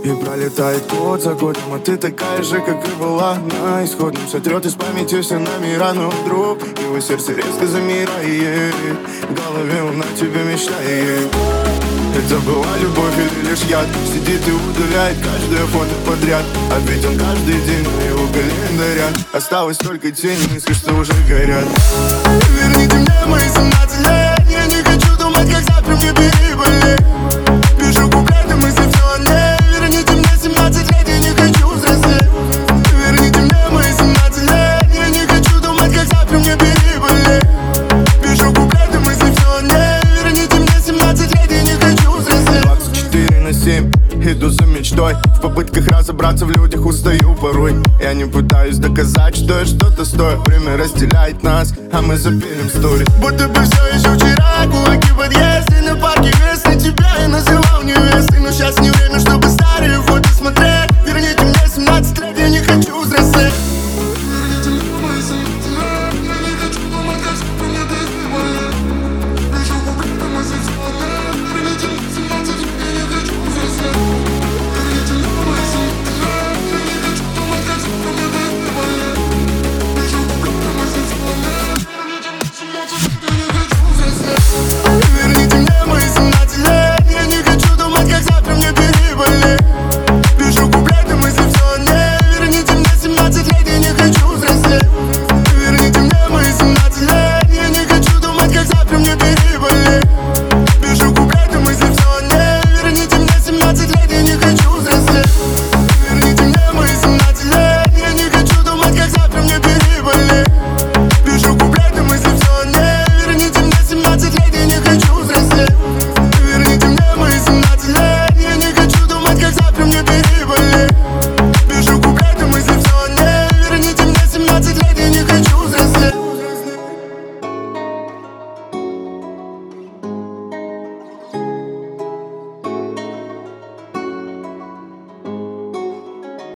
И пролетает год за годом, а ты такая же, как и была на исходном. Сотрет из памяти все номера, но вдруг его сердце резко замирает. В голове он о тебе мечтает. Это была любовь или лишь яд? Сидит и удаляет каждое фото подряд. А ведь он каждый день на его календаря. Осталось только тени, мысли, что уже горят. Верните мне мои 17 лет. Я не хочу думать, как завтра мне переболеть. Пишу куплеты, мысли все о ней. Верните мне 17 лет, я не хочу взрослеть. Верните мне мои 17 лет. Я не хочу думать, как завтра мне переболеть. Пишу куплеты, мысли все о ней. Верните мне 17 лет, я не хочу взрослеть. 24/7 иду за мечтой. В попытках разобраться в людях устаю порой. Я не пытаюсь доказать, что я что-то стою. Время разделяет нас, а мы запилим стори. Будто бы все еще вчера. Кулаки в подъезде, на парке весны. Тебя я называл невестой, но сейчас не